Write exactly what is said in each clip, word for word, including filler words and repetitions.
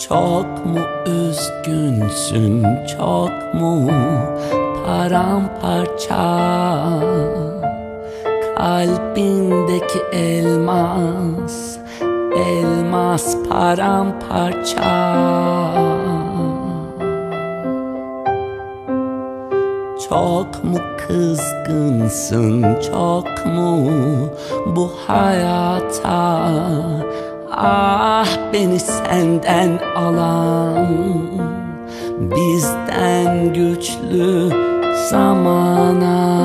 Çok mu üzgünsün, çok mu paramparça? Kalbindeki elmas, elmas paramparça. Çok mu kızgınsın, çok mu bu hayata? Ah, beni senden alan, bizden güçlü zamana.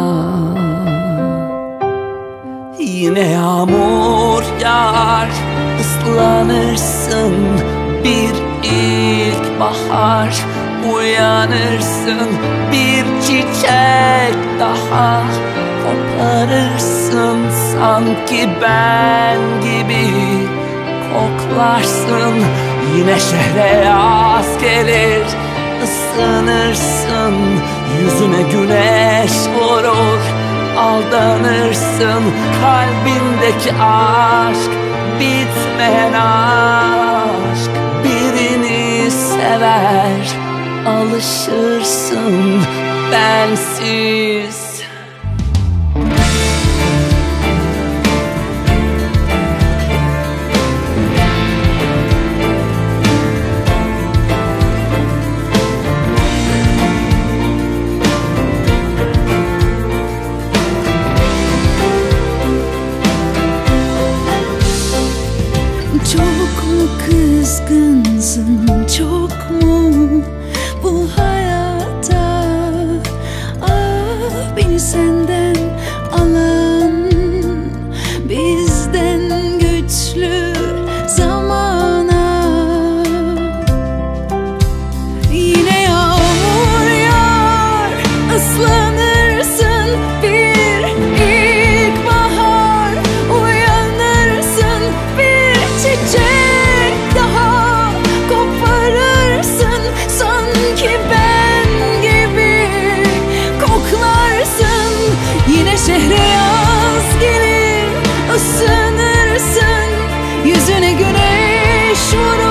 Yine yağmur yağar, ıslanırsın, bir ilkbahar. Uyanırsın, bir çiçek daha koparırsın, sanki ben gibi koklarsın. Yine şehre yaz gelir, ısınırsın, yüzüne güneş vurur, aldanırsın. Kalbindeki aşk, bitmeyen aşk. Birini sever, alışırsın bensiz. Çok mu kızgınsın, çok mu bu hayata? Ah, beni senden alan, bizden güçlü zamana. Yine yağmur yağar, ıslanırsın, bir ilkbahar. Uyanırsın, bir çiçek daha koparırsın, sanki ben gibi koklarsın. Yine şehre yaz gelir, ısınırsın, yüzüne güneş vurur,